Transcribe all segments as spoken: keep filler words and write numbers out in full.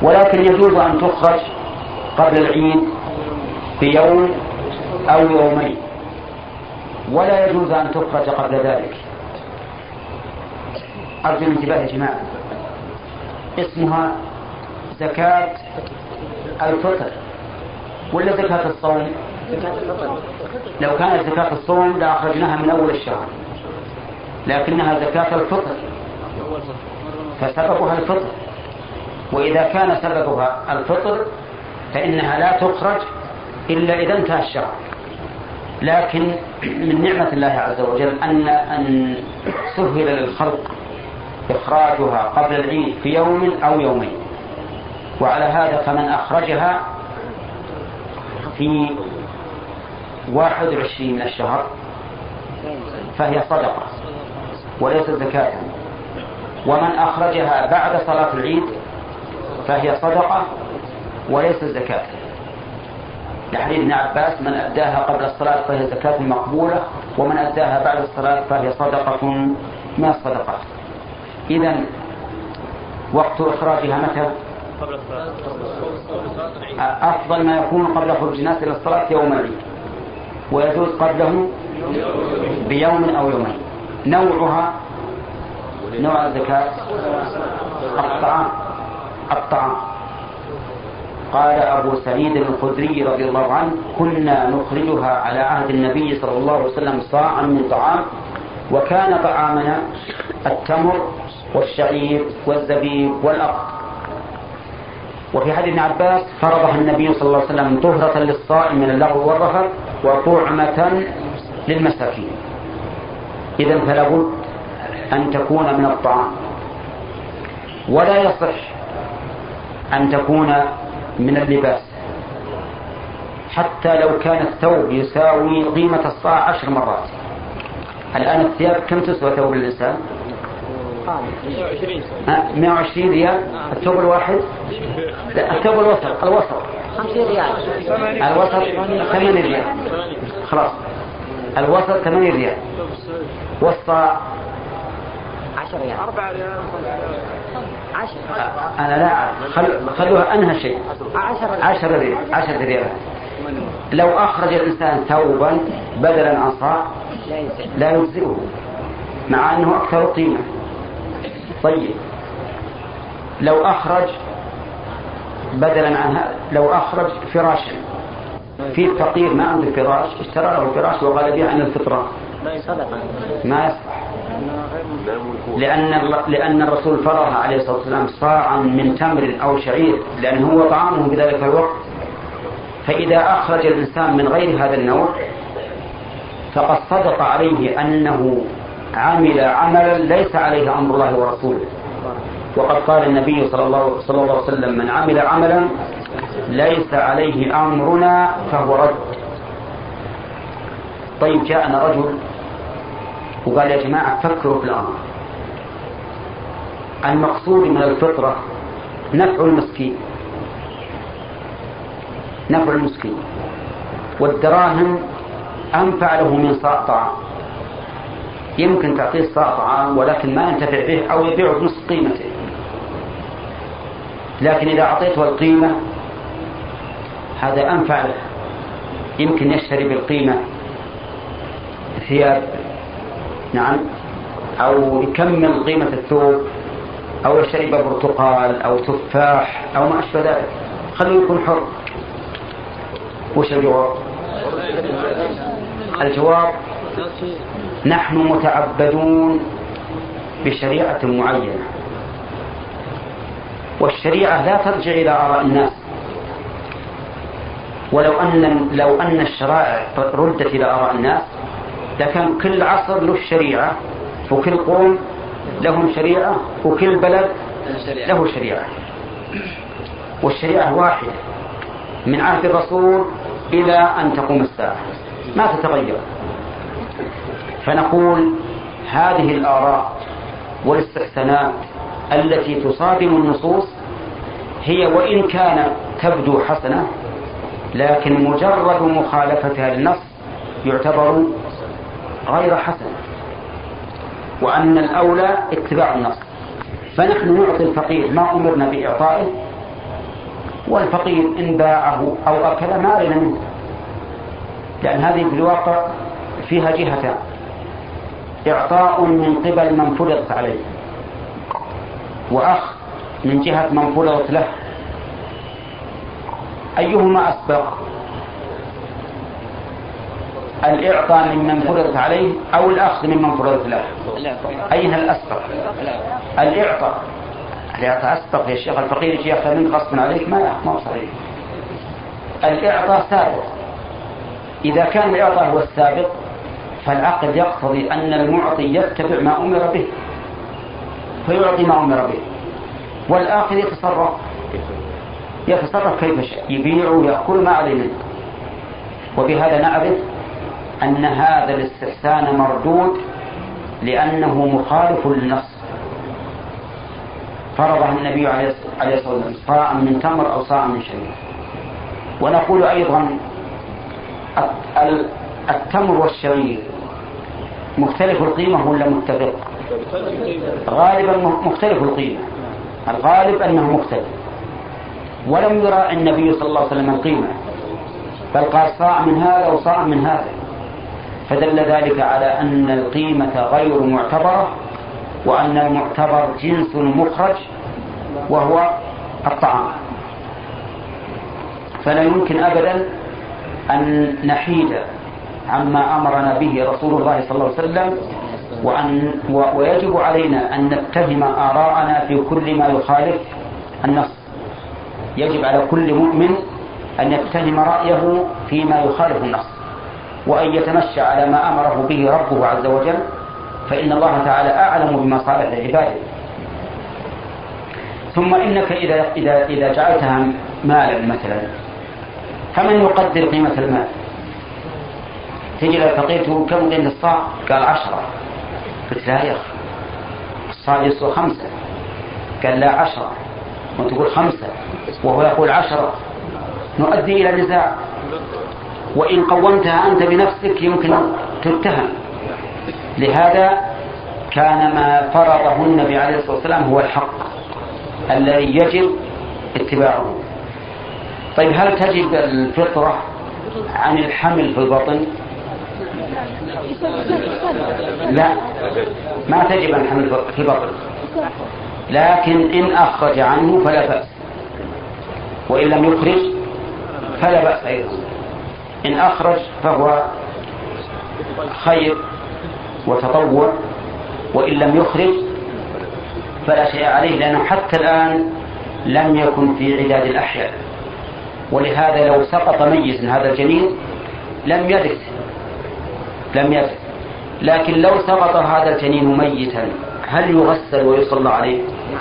ولكن يجوز أن تخرج قبل العيد بيوم أو يومين، ولا يجوز أن تخرج قبل ذلك. أرجو الانتباه يا جماعة. اسمها زكاة الفطر ولا زكاة الصوم؟ لو كانت زكاة الصوم لأخرجناها من أول الشهر، لكنها زكاة الفطر فسببها الفطر، وإذا كان سببها الفطر فإنها لا تخرج إلا إذا انتهى الشهر. لكن من نعمة الله عز وجل أن أن سهل للخلق إخراجها قبل العيد في يوم أو يومين، وعلى هذا فمن أخرجها في واحد وعشرين من الشهر فهي صدقة وليست زكاة، ومن أخرجها بعد صلاة العيد فهي صدقة وليست زكاة، لحديث ابن عباس: من أداها قبل الصلاة فهي زكاة مقبولة، ومن أداها بعد الصلاة فهي صدقة من الصدقات. إذن وقت إخراجها متى؟ أفضل ما يكون قبل خروج الناس إلى الصلاة يوم العيد، ويجوز قبله بيوم أو يومين. نوعها نوع الزكاة الطعام الطعام قال أبو سعيد الخدري رضي الله عنه: كنا نخرجها على عهد النبي صلى الله عليه وسلم صاعا من طعام، وكان طعامنا التمر والشعير والزبيب والأقط. وفي حديث ابن عباس: فرضها النبي صلى الله عليه وسلم طهرة للصائم من اللغو والرفث وطعمة للمساكين. إذن فلا بد أن تكون من الطعام، ولا يصح أن تكون من اللباس، حتى لو كان الثوب يساوي قيمة الصاع عشر مرات. الآن الثياب كم تسوى ثوب الإنسان؟ مئة وعشرين ريال الثوب الواحد. لا، الثوب الوسط الوسط خمسين ريال الوسط ثمانية ريال. خلاص، الوسط ثمانية ريال والصاع عشر ريال أربعة ريال عشر. أنا لا أعرف، خل... خلوها أنهى شيء. عشر ريال عشر ريال. لو أخرج الإنسان ثوبا بدلا عن صاع لا يجزئه، مع أنه أكثر قيمة. طيب، لو أخرج بدلا عن هذا، لو أخرج فراشا، في فقير ما عنده فراش اشترى له فراش وقال به عن الفطرة، ما يصح، لأن لأن الرسول فرض عليه الصلاة والسلام صاعا من تمر أو شعير لأنه هو طعامه في ذلك الوقت. فإذا أخرج الإنسان من غير هذا النوع فقد صدق عليه أنه عمل عملا ليس عليه أمر الله ورسوله، وقد قال النبي صلى الله, صلى الله عليه وسلم: من عمل عملا ليس عليه أمرنا فهو رد. طيب، جاءنا رجل وقال: يا جماعة فكروا في الأمر، المقصود من الفطرة نفع المسكين، نفع المسكين، والدراهم أنفع له من صاع طعام. يمكن تعطيه صاع طعام ولكن ما ينتفع به أو يبيعه بنصف قيمته، لكن إذا أعطيته القيمة هذا أنفع له، يمكن يشتري بالقيمة ثياب، نعم، أو يكمل قيمة الثوب، أو يشتري برتقال أو تفاح أو ما أشبه ذلك، خليه يكون حر. وش الجواب؟ الجواب: نحن متعبدون بشريعة معينة، والشريعة لا ترجع إلى آراء الناس. ولو أن لو أن الشرائع ردت إلى آراء الناس لكان كل عصر له شريعة، وكل قوم لهم شريعة، وكل بلد له شريعة، والشريعة واحدة من عهد الرسول إلى أن تقوم الساعة ما تتغير. فنقول هذه الآراء والاستحسانات التي تصادم النصوص هي وإن كانت تبدو حسنة، لكن مجرد مخالفتها للنص يعتبر غير حسن، وأن الأولى اتباع النص. فنحن نعطي الفقير ما أمرنا بإعطائه والفقير إن باعه أو أكل ما علينا منه، لأن هذه في الواقع فيها جهتان: إعطاء من قبل من فرضت عليه، وأخذ من جهة من فرضت له. أيهما أسبق؟ الإعطاء ممن فرضت عليه أو الأخذ ممن فرضت له؟ أين الأسبق؟ الإعطاء. الإعطاء أسبق يا شيخ. الفقير يجي يأخذ منك غصبا عليك ما ما صحيح. الإعطاء سابق. إذا كان الإعطاء هو السابق فالعقل يقتضي أن المعطي يتبع ما أمر به فيعطي ما أمر به، والآخر يتصرف يتصرف كيف شاء، يبيع ويأكل ما عليه منه. وبهذا نعرف أن هذا الاستحسان مردود لأنه مخالف للنص. فرضه النبي عليه الصلاة والسلام: صاع من تمر أو صاع من شعير. ونقول أيضا التمر والشعير مختلف القيمة ولا متفق؟ غالبا مختلف القيمة، الغالب أنه مختلف. ولم يراعي النبي صلى الله عليه وسلم القيمة، بل قال صاع من هذا وصاع من هذا، فدل ذلك على أن القيمة غير معتبرة، وأن المعتبر جنس مخرج وهو الطعام. فلا يمكن أبدا أن نحيد عما أمرنا به رسول الله صلى الله عليه وسلم، وأن ويجب علينا أن نتهم آراءنا في كل ما يخالف النص. يجب على كل مؤمن أن يتهم رأيه فيما يخالف النص، وأن يتمشى على ما أمره به ربه عز وجل، فإن الله تعالى أعلم بمصالح عباده. ثم إنك إذا, إذا, إذا جعلتها مالا مثلا، فمن يقدر قيمة المال؟ تجي للفقير كم قيمة الصاع؟ قال عشرة. قلت لا يا أخي، الصاع يسوى خمسة. قال لا عشرة، وتقول خمسة وهو يقول عشرة، نؤدي إلى نزاع. وإن قومتها أنت بنفسك يمكن تتهم. لهذا كان ما فرضه النبي عليه الصلاة والسلام هو الحق الذي يجب اتباعه. طيب هل تجب الفطرة عن الحمل في البطن؟ لا، ما تجب عن الحمل في البطن، لكن إن أخرج عنه فلا بأس، وإن لم يخرج فلا بأس أيضا. إن أخرج فهو خير وتطوع، وإن لم يخرج فلا شيء عليه، لأنه حتى الآن لم يكن في عداد الأحياء. ولهذا لو سقط ميت هذا الجنين لم يرث لم يرث لكن لو سقط هذا الجنين ميتا هل يغسل ويصلى عليه؟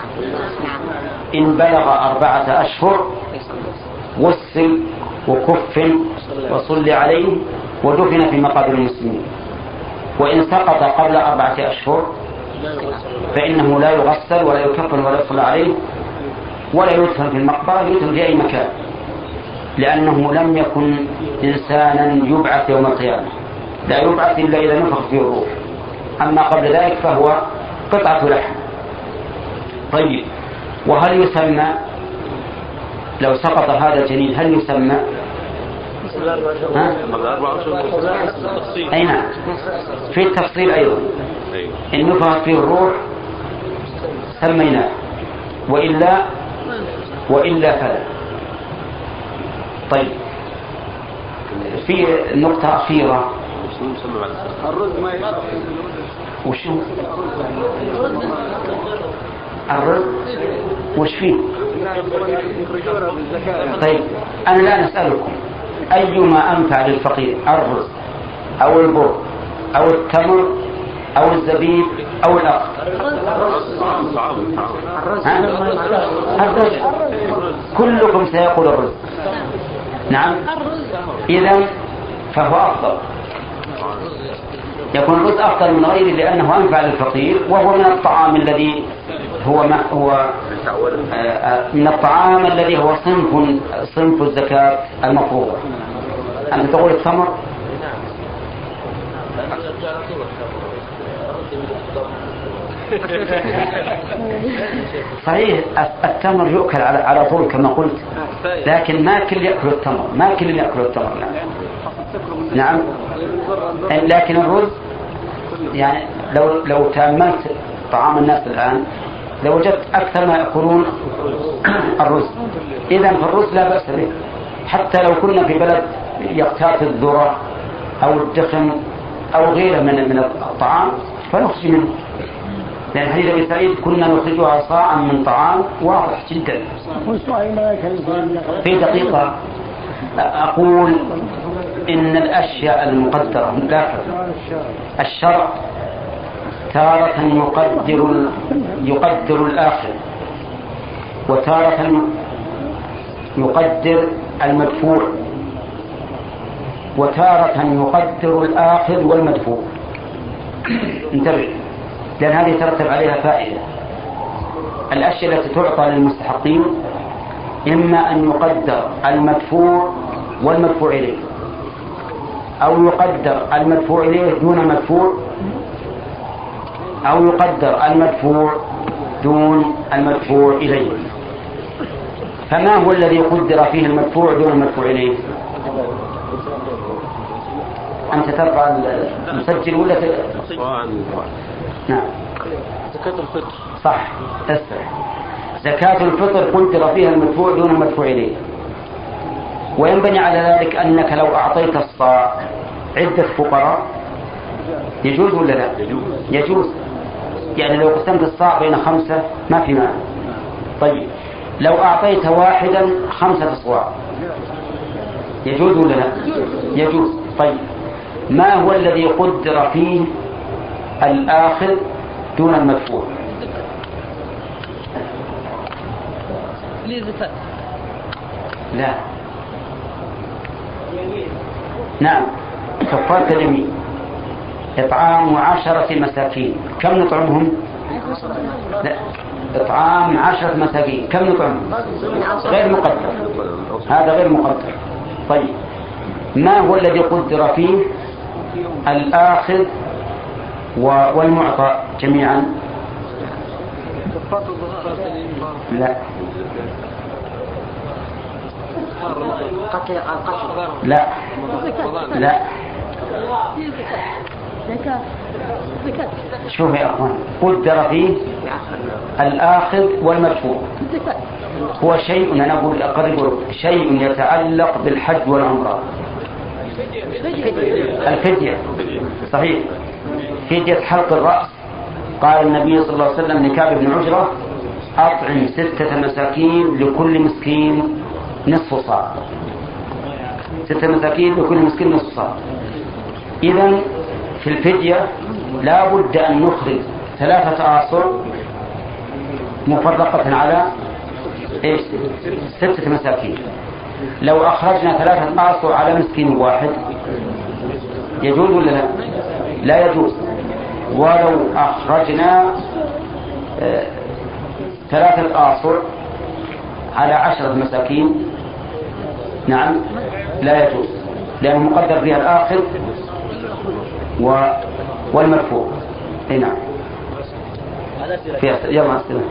إن بلغ أربعة أشهر غسل وكفن وصلي عليه ودفن في مقابر المسلمين. وإن سقط قبل أربعة أشهر فإنه لا يغسل ولا يكفن ولا يصلى عليه ولا يدفن في المقبرة، يدفن في أي مكان، لأنه لم يكن إنسانا يبعث يوم القيامة، لا يبعث إلا إذا نفخ فيه الروح. أما قبل ذلك فهو قطعة لحم. طيب، وهل يسمى لو سقط هذا الجنين هل يسمى؟ أي نعم، في التفصيل أيضا. إن نفخ فيه الروح سميناه، وإلا وإلا فلا. طيب، في نقطة أخيرة. الرز ما يشرب. وشو الرز؟ وش فيه؟ طيب، أنا لا أسألكم أيما أنفع للفقير، الرز أو البر أو التمر أو الزبيب أو الأخ؟ الرز. كلكم سيقول الرز. نعم، إذن فهو أفضل، يكون الرز أفضل من غيره لأنه أنفع للفقير، وهو من الطعام الذي هو ما هو من الطعام الذي هو صنف صنف الزكاة المفروضة. أنت تقول التمر؟ صحيح التمر يؤكل على على طول كما قلت، لكن ما كل يأكل التمر، ما كل يأكل التمر. نعم. نعم. لكن الرز يعني لو لو تأملت طعام الناس الآن لوجدت أكثر ما يأكلون الرز. إذن فالرز لا بأس به، حتى لو كنا في بلد يقتات الذرة أو الدخن أو غيره من من الطعام فنخرج منه، لأن حديث أبي سعيد كنا نخرجها صاعا من طعام واضح جدا. في دقيقة أقول إن الأشياء المقدرة لا الشرع تارة يقدر يقدر الآخر، وتارة يقدر المدفوع، وتارة يقدر الآخذ والمدفوع. انتبه، لأن هذه ترتب عليها فائدة. الأشياء التي تعطى للمستحقين إما أن يقدر المدفوع والمدفوع إليه، أو يقدر المدفوع إليه دون المدفوع، أو يقدر المدفوع دون المدفوع إليه. فما هو الذي قدر فيه المدفوع دون المدفوع إليه؟ أنت ترفع المسجل ولا ت... نعم. زكاة الفطر. صح، تسرح. زكاة الفطر قدر فيها المدفوع دون المدفوع إليه. وينبني على ذلك أنك لو أعطيت الصاع عدة فقراء يجوز ولا لا؟ يجوز. يعني لو قسمت الصاع بين خمسة ما في مانع. طيب لو أعطيت واحدا خمسة أصواع يجوز ولا لا؟ يجوز. طيب ما هو الذي قدر فيه الآخذ دون المدفوع؟ لا. نعم، كفارة اليمين. إطعام عشرة مساكين، كم نطعمهم؟ لا، إطعام عشرة مساكين، كم نطعمهم؟ غير مقدر، هذا غير مقدر. طيب ما هو الذي قدر فيه الآخذ والمعطى جميعا؟ لا. لا. لا. شوف يا أخوان، قدر فيه الآخذ والمدفوع. هو شيء، أنا أقول أقرب شيء يتعلق بالحج والعمرة. الفدية، صحيح، فدية حلق الرأس. قال النبي صلى الله عليه وسلم لكعب بن عجرة: أطعم ستة مساكين لكل مسكين نصف صاع. ستة مساكين لكل مسكين نصف صاع. إذن في الفدية لا بد أن نخرج ثلاثة أعصر مفرقة على إيش؟ ستة مساكين. لو أخرجنا ثلاثة أعصر على مسكين واحد يجوز ولا لا؟ لا يجوز. ولو أخرجنا آه ثلاثة أعصر على عشرة مساكين نعم لا يجوز، لأنه مقدر فيها الآخر و... والمدفوع. نعم. يلا أسئلة.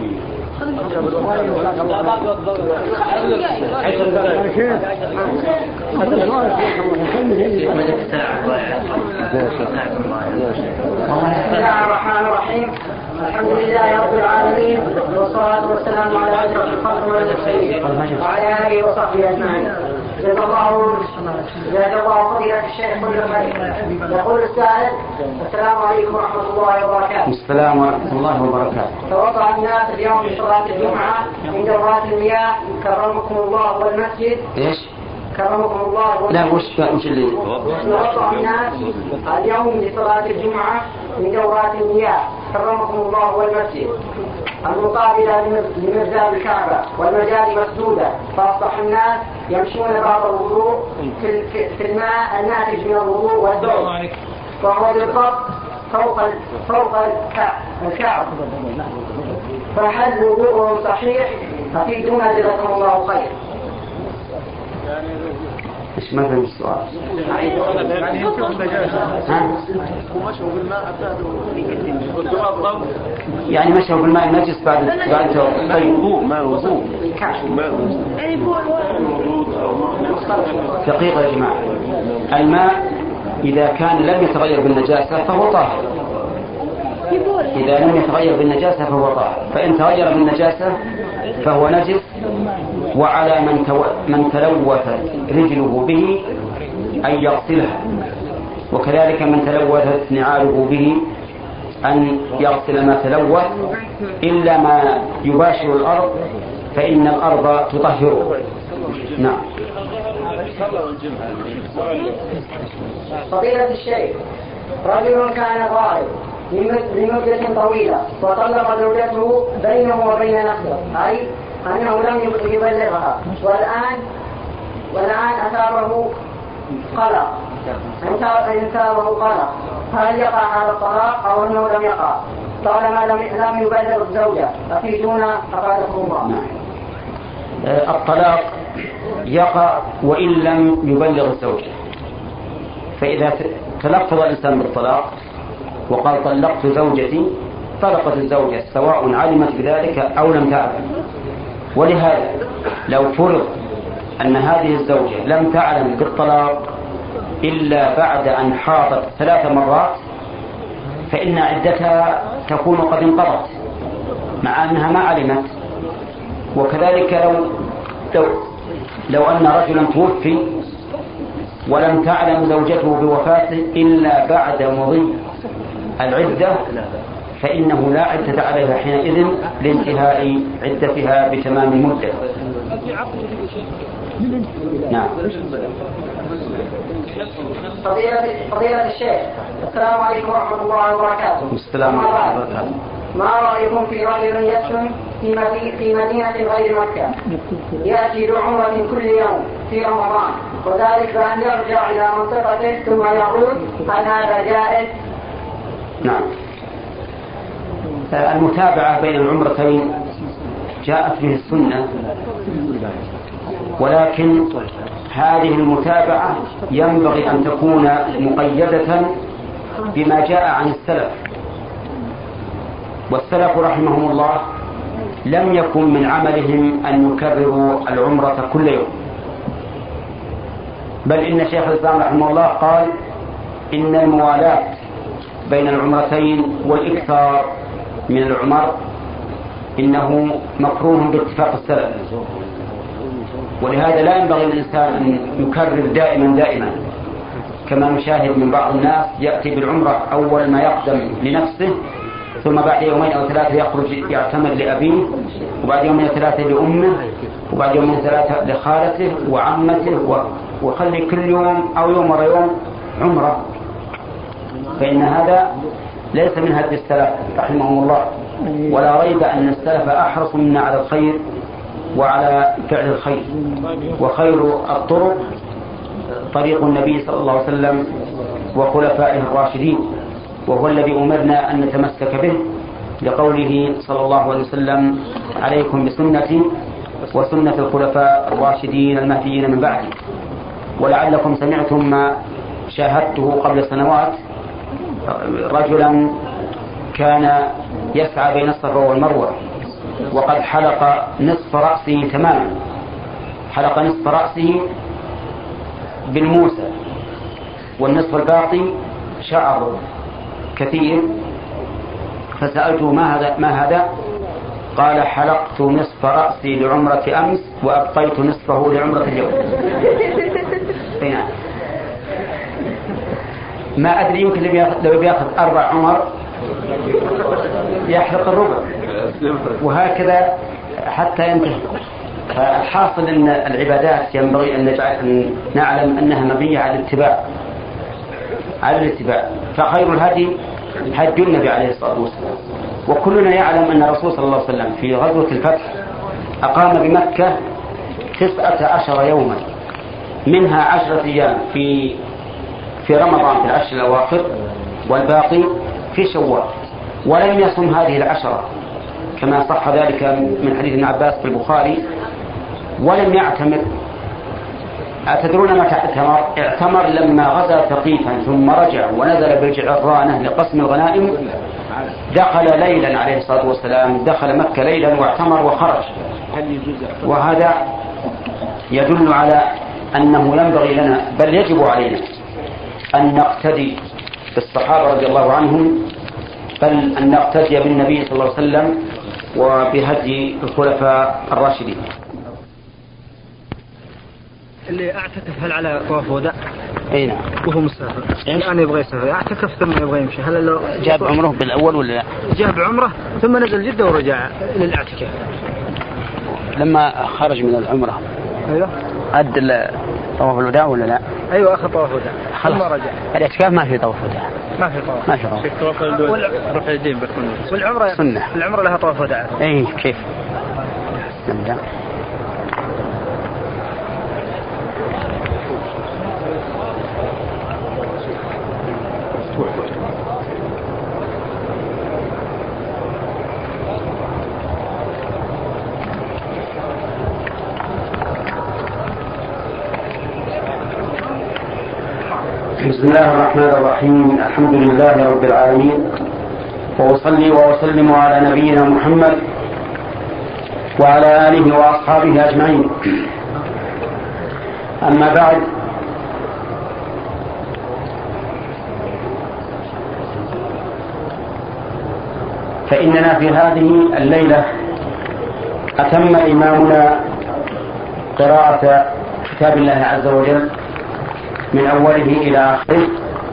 بسم الله الرحمن الرحيم. الحمد لله رب العالمين، والصلاة والسلام على أشرف الخلق والمرسلين وعلى آله وصحبه أجمعين. جزا الله جزا الله فضيلة الشيخ كل خير. يقول السائل: السلام عليكم ورحمة الله وبركاته. السلام ورحمة الله وبركاته. توضأ الناس اليوم لصلاة الجمعة من دورات المياه كرمكم الله والمسجد. إيش؟ كرمكم الله. لا وش وش اللي توضأ الناس اليوم لصلاة الجمعة من دورات المياه كرمكم الله والمسجد المقابلة لمرزاب الكعبة والمجاري مسدودة، فأصبح الناس يمشون بعض الوضوء في الماء الناتج من الوضوء والدعوة، وهو بالضبط فوق فوق الكعب. فهل وضوءهم صحيح؟ أفيدونا جزاكم الله خير. مش ما فهم السؤال. يعني مشوا بالماء النجس بعد بعد طيب ما وضوء دقيقة يا جماعة. الماء إذا كان لم يتغير بالنجاسة فهو طاهر. إذا لم يتغير بالنجاسة فهو طاهر، فإن تغير بالنجاسة فهو نجس. وعلى من تو... من تلوثت رجله به أن يغسلها، وكذلك من تلوثت نعاله به أن يغسل ما تلوث، إلا ما يباشر الأرض فإن الأرض تطهره. نعم. فضيلة الشيخ، رجل كان غائب لمدة طويلة وطلق زوجته بينه وبين نفسه، أي أنه لم يبلغها، والآن والآن أثاره قلق أثاره قلق هل يقع هذا الطلاق أو أنه لم يقع طالما لم يبلغ الزوجة؟ أفيدونا أفادكم الله. الطلاق يقع وإن لم يبلغ الزوجة. فإذا تلفظ الإنسان بالطلاق وقال طلقت زوجتي، طلقت الزوجة سواء علمت بذلك أو لم تعلم. ولهذا لو فرض أن هذه الزوجة لم تعلم بالطلاق إلا بعد أن حاضت ثلاث مرات فإن عدتها تكون قد انقضت مع أنها ما علمت. وكذلك لو لو, لو أن رجلا توفي ولم تعلم زوجته بوفاته إلا بعد مضي العدة فإنه لا عدة عليها حينئذ لانتهاء عدتها بتمام المدة. نعم. فضيلة الشيخ، السلام عليكم ورحمة الله وبركاته. السلام عليكم ورحمة الله وبركاته. ما رأيكم في رجل يسكن في مدينة غير مكة يأتي بعمرة كل يوم في رمضان، وذلك بأن يرجع إلى منطقته ثم يعود، هل هذا جائز؟ نعم. المتابعة بين العمرتين جاءت به السنة، ولكن هذه المتابعة ينبغي أن تكون مقيدة بما جاء عن السلف. والسلف رحمهم الله لم يكن من عملهم أن يكرروا العمرة كل يوم، بل إن شيخ الإسلام رحمه الله قال إن الموالاة بين العمرتين والإكثار من العمر إنه مكروه باتفاق السلف. ولهذا لا ينبغي للإنسان أن يكرر دائما دائما، كما نشاهد من بعض الناس يأتي بالعمرة أول ما يقدم لنفسه، ثم بعد يومين أو ثلاثة يخرج يعتمر لأبيه، وبعد يومين أو ثلاثة لأمه، وبعد يومين أو ثلاثة لخالته وعمته، وخلي كل يوم أو يوم ورا يوم عمرة. فإن هذا ليس من هدي السلف رحمهم الله، ولا ريب أن السلف أحرص منا على الخير وعلى فعل الخير. وخير الطرق طريق النبي صلى الله عليه وسلم وخلفائه الراشدين، وهو الذي أمرنا أن نتمسك به لقوله صلى الله عليه وسلم عليكم بسنتي وسنة الخلفاء الراشدين المهديين من بعدي. ولعلكم سمعتم ما شاهدته قبل سنوات، رجلا كان يسعى بين الصفا والمروة وقد حلق نصف رأسه تماما، حلق نصف رأسه بالموسى، والنصف الباقي شعر كثير. فسألته ما هذا ما هذا قال حلقت نصف رأسي لعمرة أمس وأبقيت نصفه لعمرة اليوم. ما أدري يمكن لو بياخذ أربع عمر يحلق الربع، وهكذا حتى ينتهي. فالحاصل أن العبادات ينبغي أن أن نعلم أنها مبنية على الاتباع على الاتباع فخير الهدي هدي النبي عليه الصلاة والسلام. وكلنا يعلم أن الرسول صلى الله عليه وسلم في غزوة الفتح أقام بمكة تسعة عشر يوما، منها عشرة أيام في في رمضان في العشر الأواخر، والباقي في شوال، ولم يصم هذه العشرة كما صح ذلك من حديث ابن عباس في البخاري، ولم يعتمر أتدرون متى اعتمر؟ اعتمر لما غزا ثقيفا ثم رجع ونزل بالجعرانة لقسم الغنائم، دخل ليلا عليه الصلاة والسلام، دخل مكة ليلا واعتمر وخرج. وهذا يدل على أنه ينبغي لنا بل يجب علينا أن نقتدي بالصحابة رضي الله عنهم، بل أن نقتدي بالنبي صلى الله عليه وسلم وبهدي الخلفاء الراشدين. اللي اعتكف هل على طواف وداع؟ اي نعم. وهو مسافر الان يبغى يسافر، اعتكف ثم يبغى يمشي، هل لو جاب عمره بالاول ولا لا؟ جاب عمره ثم نزل جدة ورجع للاعتكاف. لما خرج من العمره ايوه أدى طواف الوداع ولا لا؟ ايوه اخذ طواف وداع ثم رجع. الاعتكاف ما في طواف وداع. ما في طواف. ما في طواف. رفع اليدين بيكون. والعمره سنة. العمره لها طواف وداع. اي كيف؟ نبدأ. بسم الله الرحمن الرحيم. الحمد لله رب العالمين، وأصلي وأسلم على نبينا محمد وعلى آله وأصحابه أجمعين. أما بعد، فإننا في هذه الليلة أتم إمامنا قراءة كتاب الله عز وجل من أوله إلى آخره،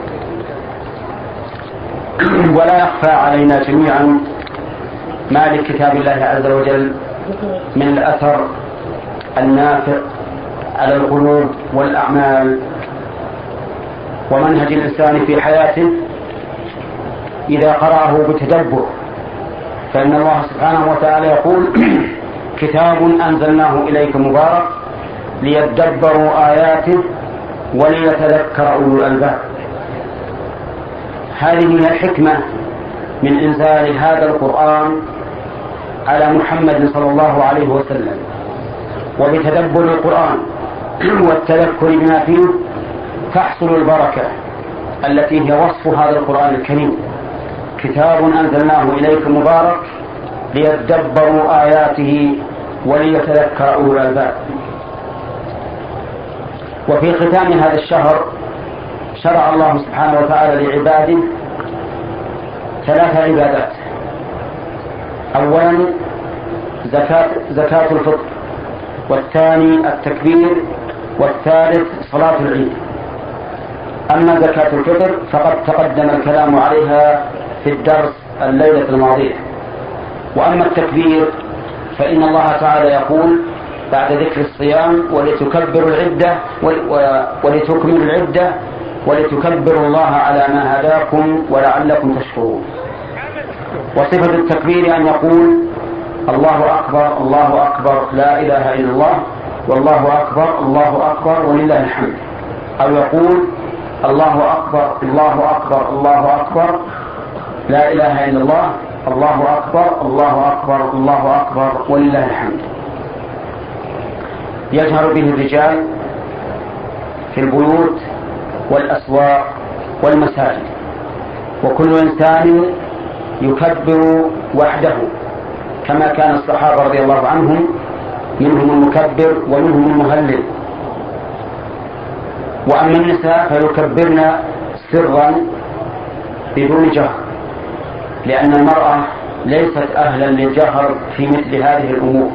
ولا يخفى علينا جميعا ما لكتاب الله عز وجل من الأثر النافع على القلوب والأعمال ومنهج الإنسان في حياته إذا قرأه بتدبر. فإن الله سبحانه وتعالى يقول: كتاب أنزلناه إليك مبارك ليدبروا آياته وليتذكر أولو الألباب. هذه هي الحكمة من إنزال هذا القرآن على محمد صلى الله عليه وسلم، وبتدبر القرآن والتذكر بما فيه تحصل البركة التي هي وصف هذا القرآن الكريم: كتاب أنزلناه إليك مبارك ليدبروا آياته وليتذكر أولو الألباب. وفي ختام هذا الشهر شرع الله سبحانه وتعالى لعباده ثلاث عبادات: أولا زكاة, زكاة الفطر، والثاني التكبير، والثالث صلاة العيد. أما زكاة الفطر فقد تقدم الكلام عليها في الدرس الليلة الماضية. وأما التكبير فإن الله تعالى يقول بعد ذكر الصيام: ولتكبروا العدة ولتكملوا العدة ولتكبروا الله على ما هداكم ولعلكم تشكرون. وصفة التكبير أن يقول: الله أكبر الله أكبر لا إله إلا الله، والله أكبر الله أكبر ولله الحمد. أو يقول: الله أكبر الله أكبر الله أكبر لا إله إلا الله، الله أكبر الله أكبر الله أكبر ولله الحمد. يجهر به الرجال في البيوت والأسواق والمساجد، وكل إنسان يكبر وحده كما كان الصحابة رضي الله عنهم منهم المكبر ومنهم المهلل. وأما النساء فيكبرن سرا بدون جهر، لأن المرأة ليست أهلا للجهر في مثل هذه الأمور.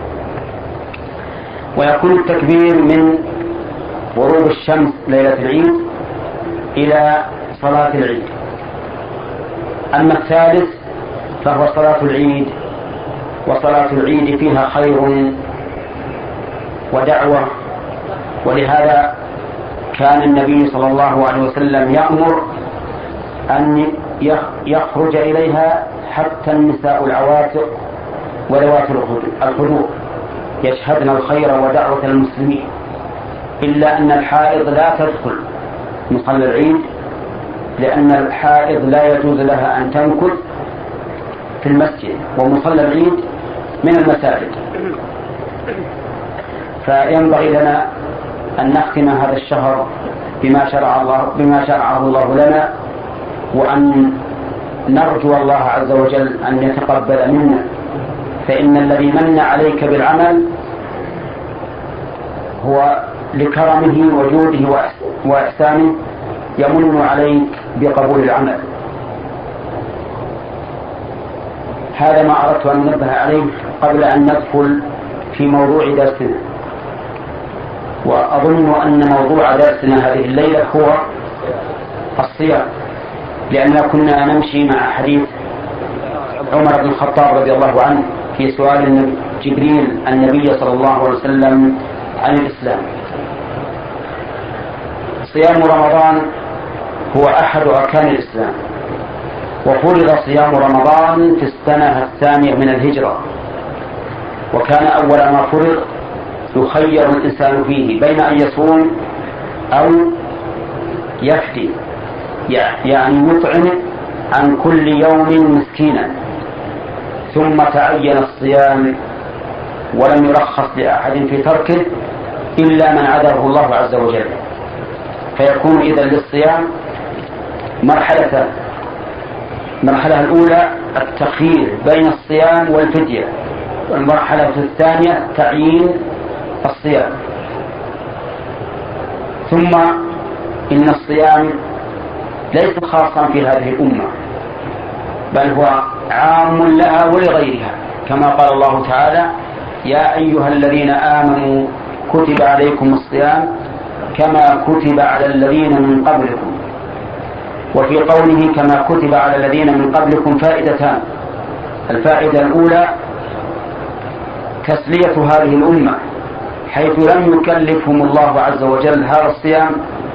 ويكون التكبير من غروب الشمس ليلة العيد إلى صلاة العيد. أما الثالث فهو صلاة العيد، وصلاة العيد فيها خير ودعوة، ولهذا كان النبي صلى الله عليه وسلم يأمر أن يخرج إليها حتى النساء العواتق وذوات الخدور يشهدن الخير ودعوة المسلمين، إلا أن الحائض لا تدخل مصلى العيد، لأن الحائض لا يجوز لها أن تمكث في المسجد، ومصلى العيد من المساجد. فينبغي لنا أن نختم هذا الشهر بما شرع الله بما شرعه الله لنا، وأن نرجو الله عز وجل أن يتقبل منا، فإن الذي من عليك بالعمل هو لكرمه وجوده وإحسانه يمن عليك بقبول العمل. هذا ما أردت أن ننبه عليه قبل أن ندخل في موضوع درسنا. وأظن أن موضوع درسنا هذه الليلة هو الصيام، لأننا كنا نمشي مع حديث عمر بن الخطاب رضي الله عنه في سؤال جبريل النبي صلى الله عليه وسلم عن الإسلام. صيام رمضان هو أحد أركان الإسلام، وفرض صيام رمضان في السنة الثانية من الهجرة، وكان أول ما فرض يخير الإنسان فيه بين أن يصوم أو يفدي، يعني يطعم عن كل يوم مسكينا، ثم تعين الصيام ولم يرخص لأحد في تركه إلا من عذره الله عز وجل، فيكون إذن للصيام مرحلتان. المرحلة الأولى التخيير بين الصيام والفدية، والمرحلة الثانية تعيين الصيام. ثم إن الصيام ليس خاصا في هذه الأمة، بل هو عام لها ولغيرها، كما قال الله تعالى: يا أيها الذين آمنوا كتب عليكم الصيام كما كتب على الذين من قبلكم. وفي قوله كما كتب على الذين من قبلكم فائدتان: الفائدة الأولى تسلية هذه الأمة، حيث لم يكلفهم الله عز وجل هذا الصيام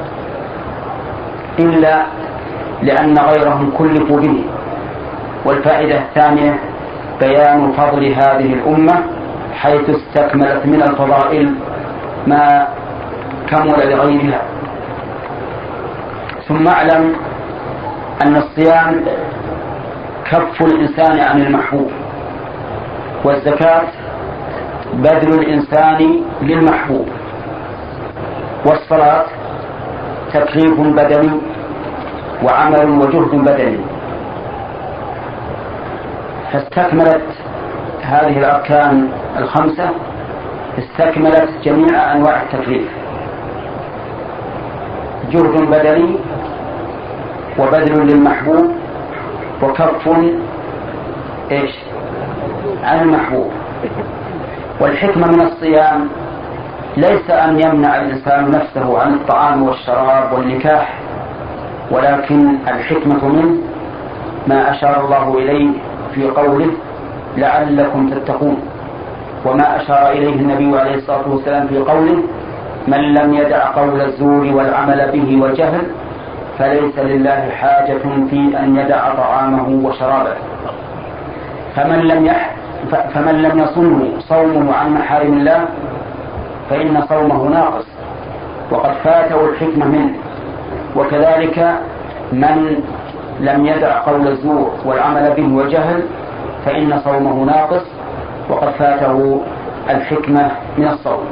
إلا لأن غيرهم كلفوا به. والفائدة الثانية بيان فضل هذه الأمة، حيث استكملت من الفضائل ما كمل لغيرها. ثم اعلم أن الصيام كف الإنسان عن المحبوب، والزكاة بذل الإنسان للمحبوب، والصلاة تكليف بدني وعمل وجهد بدني. فاستكملت هذه الأركان الخمسة، استكملت جميع أنواع التكليف: جهد بدني وبذل للمحبوب وكف إيش عن المحبوب. والحكمة من الصيام ليس أن يمنع الإنسان نفسه عن الطعام والشراب والنكاح، ولكن الحكمة منه ما أشار الله إليه في قوله: لعلكم تتقون، وما أشار إليه النبي عليه الصلاة والسلام في قوله: من لم يدع قول الزور والعمل به والجهل فليس لله حاجة في أن يدع طعامه وشرابه. فمن لم يح فمن لم يصومه صومه عن محارم الله فإن صومه ناقص وقد فاته الحكمة منه. وكذلك من لم يدع قول الزور والعمل به والجهل فإن صومه ناقص وقد فاته الحكمة من الصوم.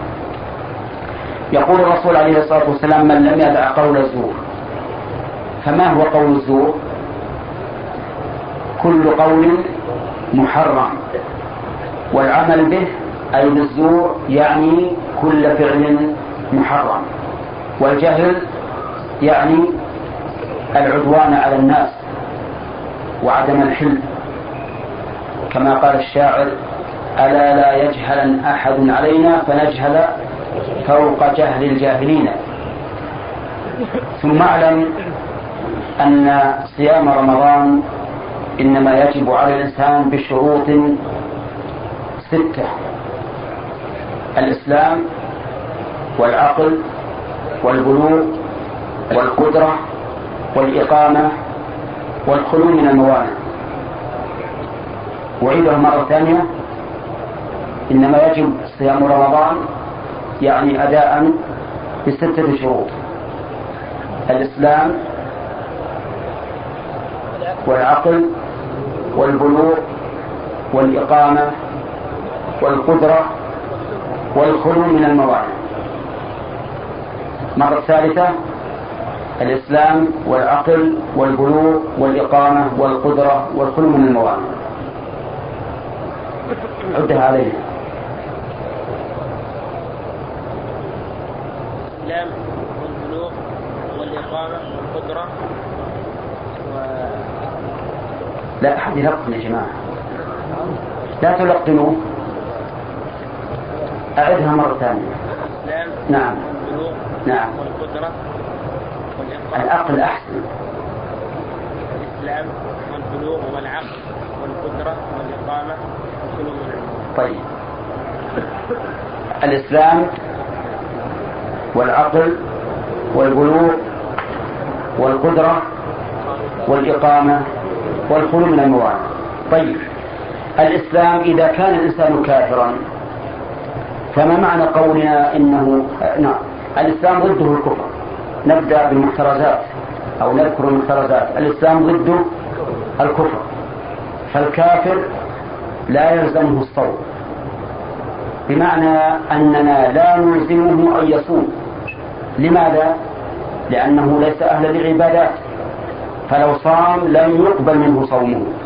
يقول الرسول عليه الصلاة والسلام: من لم يدع قول الزور. فما هو قول الزور؟ كل قول محرم، والعمل به أي بالزور يعني كل فعل محرم، والجهل يعني العدوان على الناس وعدم الحلم، كما قال الشاعر: ألا لا يجهل أحد علينا فنجهل فوق جهل الجاهلين. ثم اعلم أن صيام رمضان إنما يجب على الإنسان بشروط ستة: الإسلام والعقل والبلوغ والقدرة والإقامة والخلو من الموانع. أعيدها مرة ثانية: إنما يجب صيام رمضان يعني أداء بستة شروط: الإسلام والعقل والبلوغ والإقامة والقدرة والخلو من الموانع. مرة ثالثة: الإسلام والعقل والبلوغ والإقامة والقدرة والكل من الموانع. عدها علينا. الإسلام والبلوغ والإقامة والقدرة و... لا أحد يلقن يا جماعة، لا تلقنوا. أعدها مرة ثانية. الإسلام نعم والبلوغ نعم والقدرة والإقامة. العقل أحسن. الإسلام والبلوغ والعقل والقدرة والإقامة والكل من الموانع. طيب، الإسلام والعقل والبلوغ والقدرة والإقامة والخلو من الموانع. طيب، الإسلام إذا كان الإنسان كافرا فما معنى قولنا إنه نعم الإسلام ضده الكفر؟ نبدأ بالمحترزات أو نذكر المحترزات. الإسلام ضده الكفر، فالكافر لا يلزمه الصوم، بمعنى أننا لا نلزمه أن يصوم. لماذا؟ لأنه ليس أهلا للعبادات، فلو صام لم يقبل منه صومه.